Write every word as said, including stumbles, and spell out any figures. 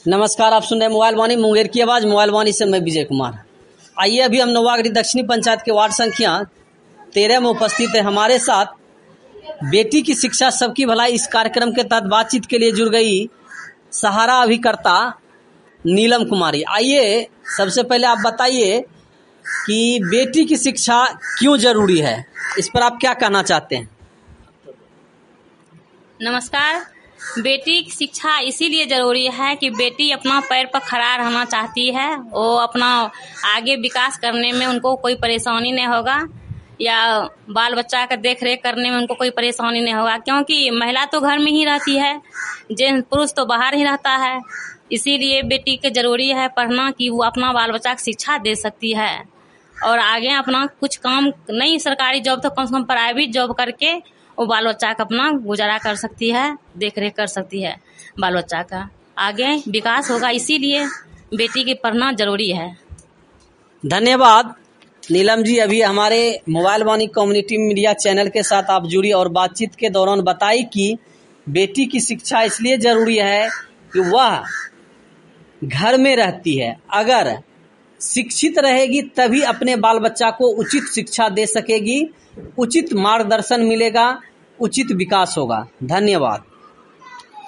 नमस्कार, आप सुन रहे हैं मोबाइल वाणी मुंगेर की आवाज़। मोबाइल वाणी से मैं विजय कुमार। आइए अभी हम नवागढ़ी दक्षिणी पंचायत के वार्ड संख्या तेरह में उपस्थित है। हमारे साथ बेटी की शिक्षा सबकी भलाई इस कार्यक्रम के तहत बातचीत के लिए जुड़ गई सहारा अभिकर्ता नीलम कुमारी। आइए सबसे पहले आप बताइए कि बेटी की शिक्षा क्यों जरूरी है, इस पर आप क्या कहना चाहते हैं? नमस्कार। बेटी की शिक्षा इसीलिए जरूरी है कि बेटी अपना पैर पर खड़ा रहना चाहती है, वो अपना आगे विकास करने में उनको कोई परेशानी नहीं होगा या बाल बच्चा का देख रेख करने में उनको कोई परेशानी नहीं होगा, क्योंकि महिला तो घर में ही रहती है, जेंट्स पुरुष तो बाहर ही रहता है। इसीलिए बेटी के जरूरी है पढ़ना कि वो अपना बाल बच्चा को शिक्षा दे सकती है और आगे अपना कुछ काम नहीं, सरकारी जॉब तो कम से कम प्राइवेट जॉब करके वो बाल बच्चा का अपना गुजारा कर सकती है, देख रेख कर सकती है, बाल बच्चा का आगे विकास होगा। इसीलिए बेटी के पढ़ना जरूरी है। धन्यवाद नीलम जी। अभी हमारे mobile Vani community media channel के साथ आप जुड़ी और बातचीत के दौरान बताई कि बेटी की शिक्षा इसलिए जरूरी है कि वह घर में रहती है, अगर शिक्षित रहेगी तभी अपने बाल बच्चा को उचित शिक्षा दे सकेगी, उचित मार्गदर्शन मिलेगा, उचित विकास होगा। धन्यवाद।